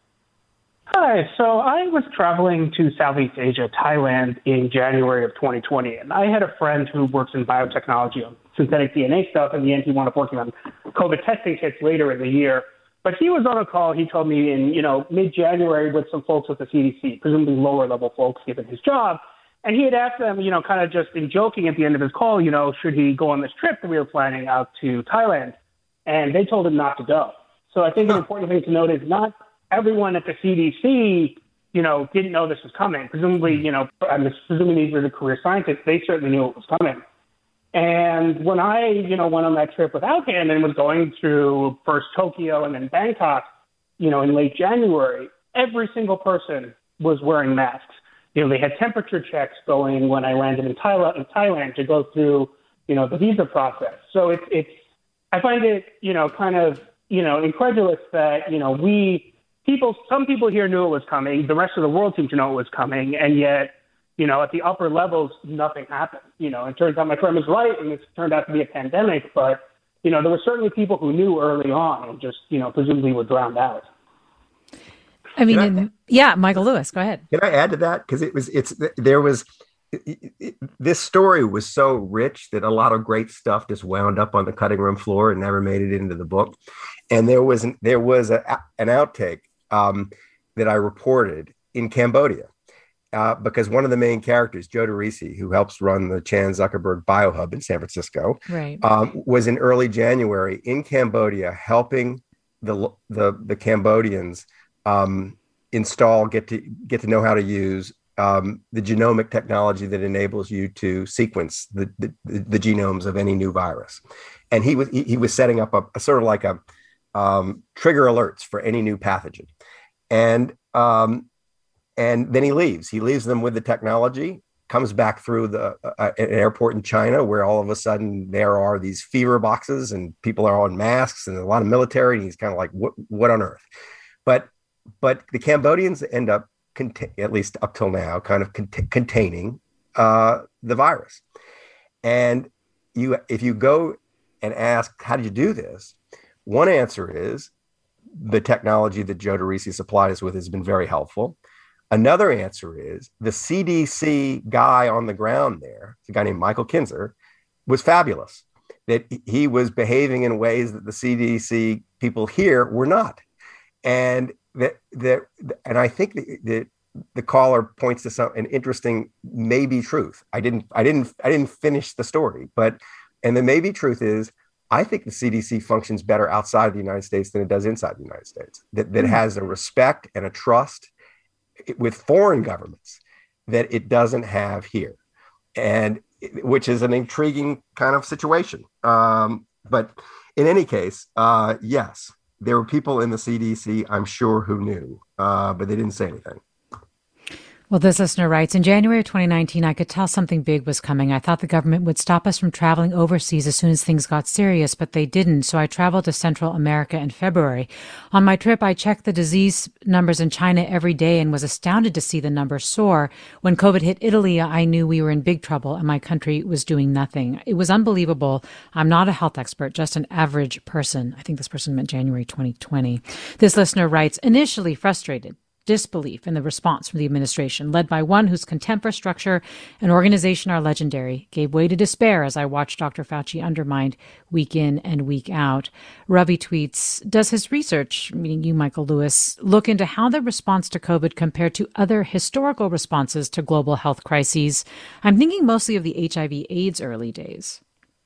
Speaker 7: Hi. So I was traveling to Southeast Asia, Thailand, in January of twenty twenty, and I had a friend who works in biotechnology on synthetic D N A stuff, and the end he wound up working on COVID testing kits later in the year. But he was on a call, he told me, in you know mid-January with some folks with the C D C, presumably lower-level folks given his job. And he had asked them, you know, kind of just in joking at the end of his call, you know, should he go on this trip that we were planning out to Thailand? And they told him not to go. So I think an important thing to note is not everyone at the C D C, you know, didn't know this was coming. Presumably, you know, I'm presuming these were the career scientists. They certainly knew it was coming. And when I, you know, went on that trip without him and was going through first Tokyo and then Bangkok, you know, in late January, every single person was wearing masks. You know, they had temperature checks going when I landed in Thailand, in Thailand to go through, you know, the visa process. So it's, it's, I find it, you know, kind of, you know, incredulous that, you know, we, people, some people here knew it was coming. The rest of the world seemed to know it was coming. And yet, you know, at the upper levels, nothing happened. You know, it turns out my friend was right, and it turned out to be a pandemic. But, you know, there were certainly people who knew early on and just, you know, presumably were drowned out.
Speaker 3: I mean, I, in, yeah, Michael Lewis, go ahead.
Speaker 4: Can I add to that? Because it was, it's, there was, it, it, this story was so rich that a lot of great stuff just wound up on the cutting room floor and never made it into the book. And there was, an, there was a, an outtake um, that I reported in Cambodia. Uh, because one of the main characters, Joe DeRisi, who helps run the Chan Zuckerberg BioHub in San Francisco,
Speaker 3: right.
Speaker 4: um, was in early January in Cambodia helping the the, the Cambodians um, install, get to get to know how to use um, the genomic technology that enables you to sequence the, the, the genomes of any new virus. And he was he, he was setting up a, a sort of like a um, trigger alerts for any new pathogen, and um, And then he leaves. He leaves them with the technology, comes back through the uh, an airport in China where all of a sudden there are these fever boxes and people are on masks and a lot of military. And he's kind of like, what, what on earth? But but the Cambodians end up, cont- at least up till now, kind of cont- containing uh, the virus. And you, if you go and ask, how did you do this? One answer is the technology that Joe DeRisi supplied us with has been very helpful. Another answer is the C D C guy on the ground there, a guy named Michael Kinzer, was fabulous. That he was behaving in ways that the C D C people here were not. And that, that and I think that the, the caller points to some an interesting maybe truth. I didn't I didn't I didn't finish the story, but and the maybe truth is I think the C D C functions better outside of the United States than it does inside the United States. That that mm-hmm. has a respect and a trust with foreign governments that it doesn't have here, and which is an intriguing kind of situation. Um, but in any case, uh, yes, there were people in the C D C, I'm sure, who knew, uh, but they didn't say anything.
Speaker 3: Well, this listener writes, in January of twenty nineteen, I could tell something big was coming. I thought the government would stop us from traveling overseas as soon as things got serious, but they didn't. So I traveled to Central America in February. On my trip, I checked the disease numbers in China every day and was astounded to see the numbers soar. When COVID hit Italy, I knew we were in big trouble and my country was doing nothing. It was unbelievable. I'm not a health expert, just an average person. I think this person meant January twenty twenty. This listener writes, initially frustrated. Disbelief in the response from the administration, led by one whose contempt for structure and organization are legendary, gave way to despair as I watched Doctor Fauci undermined week in and week out. Ravi tweets, does his research, meaning you, Michael Lewis, look into how the response to COVID compared to other historical responses to global health crises? I'm thinking mostly of the H I V AIDS early days.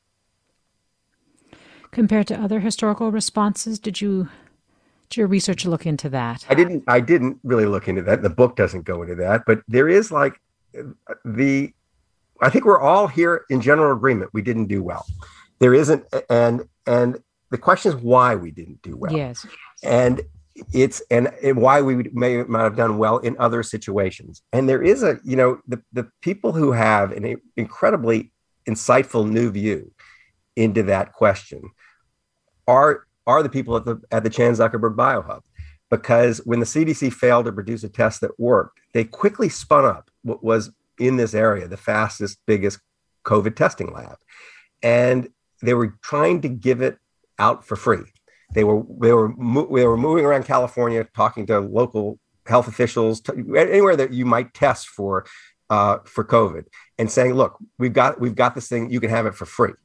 Speaker 3: Compared to other historical responses, did you... Did your research look into that?
Speaker 4: I didn't. I didn't really look into that. The book doesn't go into that, but there is like the. I think we're all here in general agreement. We didn't do well. There isn't, and and the question is why we didn't do well.
Speaker 3: Yes,
Speaker 4: and it's and, and why we may might have done well in other situations. And there is a you know the the people who have an incredibly insightful new view into that question are. are the people at the at the Chan Zuckerberg BioHub, because when the C D C failed to produce a test that worked, they quickly spun up what was in this area the fastest, biggest COVID testing lab. And they were trying to give it out for free. They were they were they were moving around California, talking to local health officials, to, anywhere that you might test for uh, for COVID, and saying, "Look, we've got we've got this thing. You can have it for free."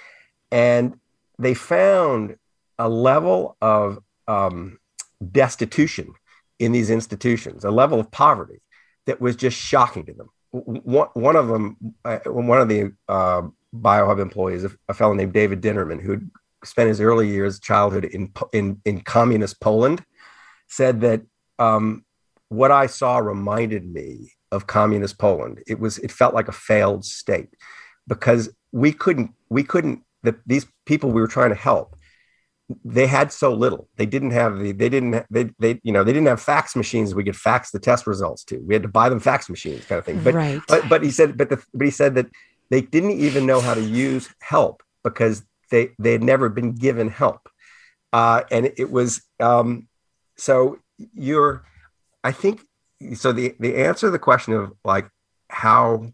Speaker 4: And they found a level of um, destitution in these institutions, a level of poverty that was just shocking to them. One, one of them, uh, one of the uh, BioHub employees, a, a fellow named David Dinnerman, who spent his early years, childhood in in, in communist Poland, said that um, what I saw reminded me of communist Poland. It was it felt like a failed state because we couldn't we couldn't the, these people we were trying to help. They had so little. They didn't have the. They didn't. They. They. You know. They didn't have fax machines we could fax the test results to. We had to buy them fax machines, kind of thing. But.
Speaker 3: Right.
Speaker 4: But. But he said. But the. But he said that they didn't even know how to use help because they. They had never been given help, uh, and it was. Um, so you're. I think. So the the answer to the question of like how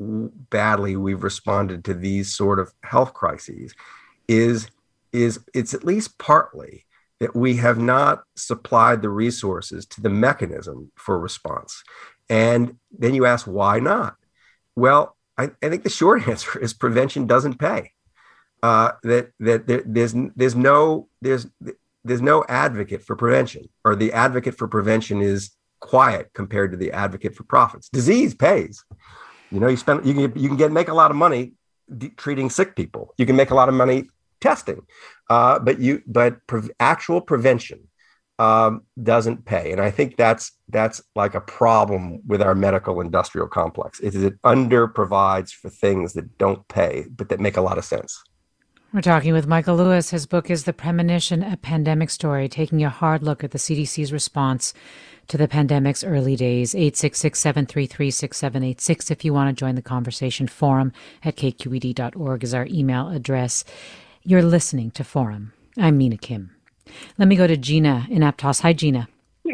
Speaker 4: badly we've responded to these sort of health crises is. is it's at least partly that we have not supplied the resources to the mechanism for response. And then you ask, why not? Well, I, I think the short answer is prevention doesn't pay. Uh, that that there, there's there's no there's there's no advocate for prevention, or the advocate for prevention is quiet compared to the advocate for profits. Disease pays. You know, you spend you can you can get make a lot of money de- treating sick people. You can make a lot of money testing, uh, but you but pre- actual prevention um, doesn't pay, and I think that's that's like a problem with our medical industrial complex. It is it under provides for things that don't pay, but that make a lot of sense.
Speaker 3: We're talking with Michael Lewis. His book is The Premonition: A Pandemic Story, taking a hard look at the C D C's response to the pandemic's early days. eight six six, seven three three, six seven eight six if you want to join the conversation. Forum at k q e d dot org is our email address. You're listening to Forum. I'm Mina Kim. Let me go to Gina in Aptos. Hi, Gina.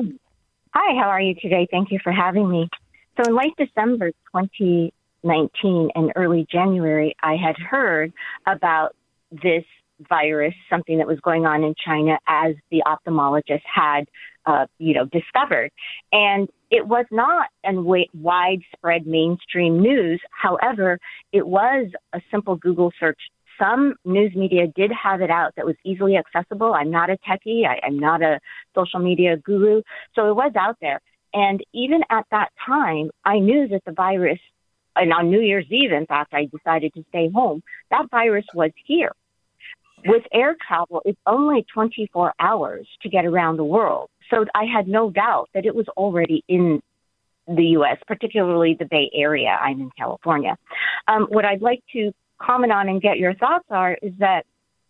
Speaker 8: Hi, how are you today? Thank you for having me. So in late December twenty nineteen and early January, I had heard about this virus, something that was going on in China, as the ophthalmologist had, uh, you know, discovered. And it was not in widespread mainstream news. However, it was a simple Google search. Some news media did have it out that was easily accessible. I'm not a techie. I, I'm not a social media guru. So it was out there. And even at that time, I knew that the virus, and on New Year's Eve, in fact, I decided to stay home. That virus was here. With air travel, it's only twenty-four hours to get around the world. So I had no doubt that it was already in the U S, particularly the Bay Area. I'm in California. Um, what I'd like to comment on and get your thoughts are is that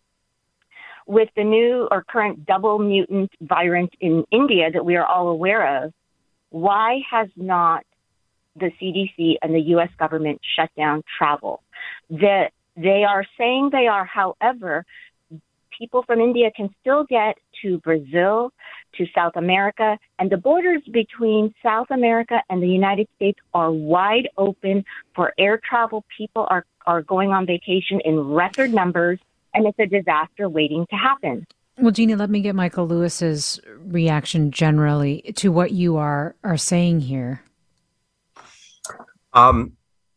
Speaker 8: with the new or current double mutant variant in India that we are all aware of, why has not the C D C and the U S government shut down travel? That they are saying they are, however, people from India can still get to Brazil, to South America, and the borders between South America and the United States are wide open for air travel. People are, are going on vacation in record numbers, and it's a disaster waiting to happen.
Speaker 3: Well, Gina, let me get Michael Lewis's reaction generally to what you are, are saying here.
Speaker 4: Um,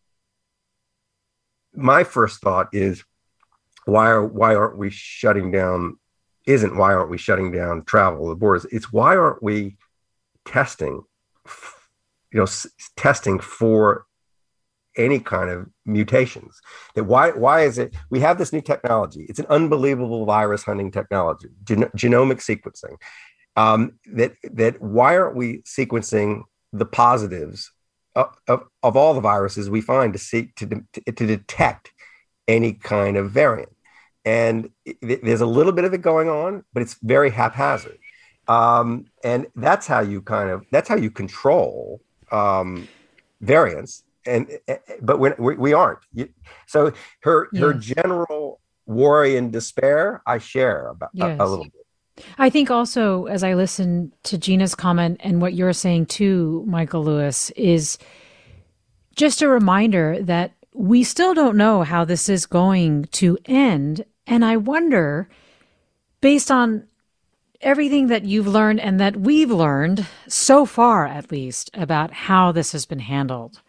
Speaker 4: my first thought is, why are why aren't we shutting down? Isn't why aren't we shutting down travel, the borders? It's why aren't we testing, you know, s- testing for any kind of mutations? That why why is it we have this new technology? It's an unbelievable virus hunting technology, gen- genomic sequencing. Um, that that why aren't we sequencing the positives of, of, of all the viruses we find to seek to, to to detect any kind of variant? And it, there's a little bit of it going on, but it's very haphazard. Um, and that's how you kind of that's how you control um, variants. And but when we, we aren't. You, so her yes. her general worry and despair, I share about
Speaker 3: yes.
Speaker 4: a, a little bit.
Speaker 3: I think also, as I listen to Gina's comment and what you're saying too, Michael Lewis, is just a reminder that we still don't know how this is going to end. And I wonder, based on everything that you've learned and that we've learned so far, at least, about how this has been handled,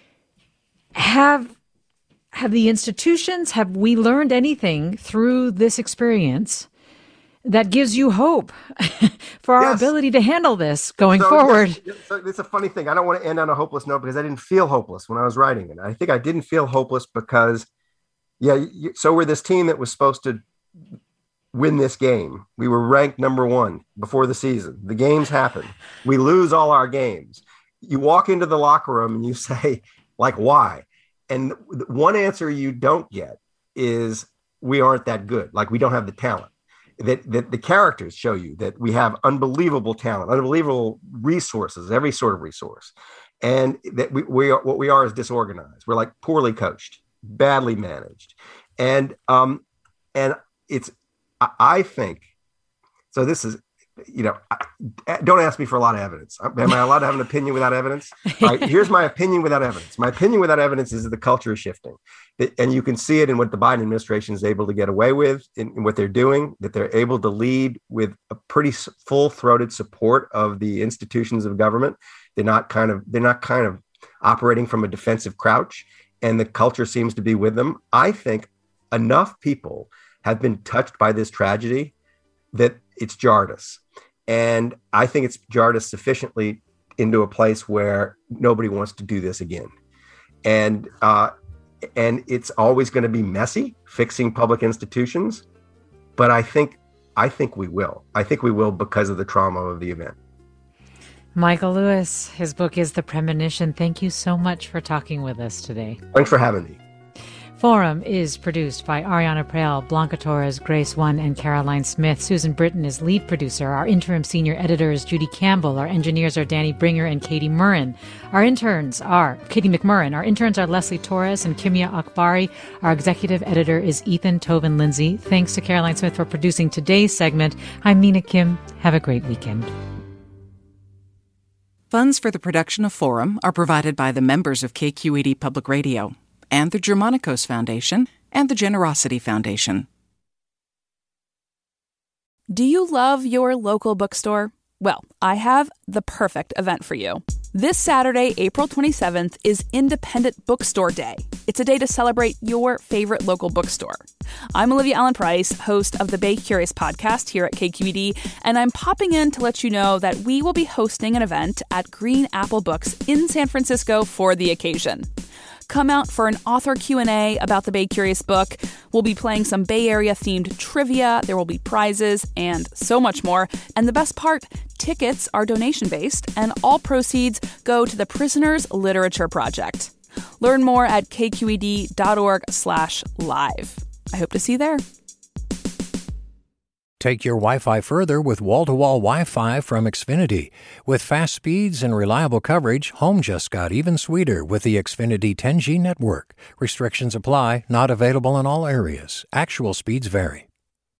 Speaker 3: have have the institutions, have we learned anything through this experience that gives you hope for our yes. ability to handle this going
Speaker 4: so,
Speaker 3: forward?
Speaker 4: Yes, so it's a funny thing. I don't want to end on a hopeless note because I didn't feel hopeless when I was writing it. I think I didn't feel hopeless because, yeah, you, so we're this team that was supposed to win this game. We were ranked number one before the season. The games happen. We lose all our games. You walk into the locker room and you say, like, why? And one answer you don't get is we aren't that good. Like, we don't have the talent. That, that the characters show you that we have unbelievable talent, unbelievable resources, every sort of resource. And that we, we are, what we are is disorganized. We're like poorly coached, badly managed. And, um, and it's, I, I think, so this is, you know, don't ask me for a lot of evidence. Am I allowed to have an opinion without evidence? All right, here's my opinion without evidence. My opinion without evidence is that the culture is shifting. And you can see it in what the Biden administration is able to get away with, in, in what they're doing, that they're able to lead with a pretty full-throated support of the institutions of government. They're not kind of, they're not kind of operating from a defensive crouch, and the culture seems to be with them. I think enough people have been touched by this tragedy that it's jarred us. And I think it's jarred us sufficiently into a place where nobody wants to do this again. And uh, and it's always going to be messy fixing public institutions. But I think I think we will. I think we will because of the trauma of the event.
Speaker 3: Michael Lewis, his book is The Premonition. Thank you so much for talking with us today.
Speaker 4: Thanks for having me.
Speaker 3: Forum is produced by Ariana Prel, Blanca Torres, Grace One, and Caroline Smith. Susan Britton is lead producer. Our interim senior editor is Judy Campbell. Our engineers are Danny Bringer and Katie Murrin. Our interns are Katie McMurrin. Our interns are Leslie Torres and Kimia Akbari. Our executive editor is Ethan Tobin Lindsay. Thanks to Caroline Smith for producing today's segment. I'm Mina Kim. Have a great weekend.
Speaker 9: Funds for the production of Forum are provided by the members of K Q E D Public Radio and the Germanicos Foundation, and the Generosity Foundation.
Speaker 10: Do you love your local bookstore? Well, I have the perfect event for you. This Saturday, April twenty-seventh, is Independent Bookstore Day. It's a day to celebrate your favorite local bookstore. I'm Olivia Allen Price, host of the Bay Curious podcast here at K Q E D, and I'm popping in to let you know that we will be hosting an event at Green Apple Books in San Francisco for the occasion. Come out for an author Q and A about the Bay Curious book. We'll be playing some Bay Area-themed trivia. There will be prizes and so much more. And the best part, tickets are donation-based, and all proceeds go to the Prisoners Literature Project. Learn more at kqed.org slash live. I hope to see you there.
Speaker 1: Take your Wi-Fi further with wall-to-wall Wi-Fi from Xfinity. With fast speeds and reliable coverage, home just got even sweeter with the Xfinity ten G network. Restrictions apply, not available in all areas. Actual speeds vary.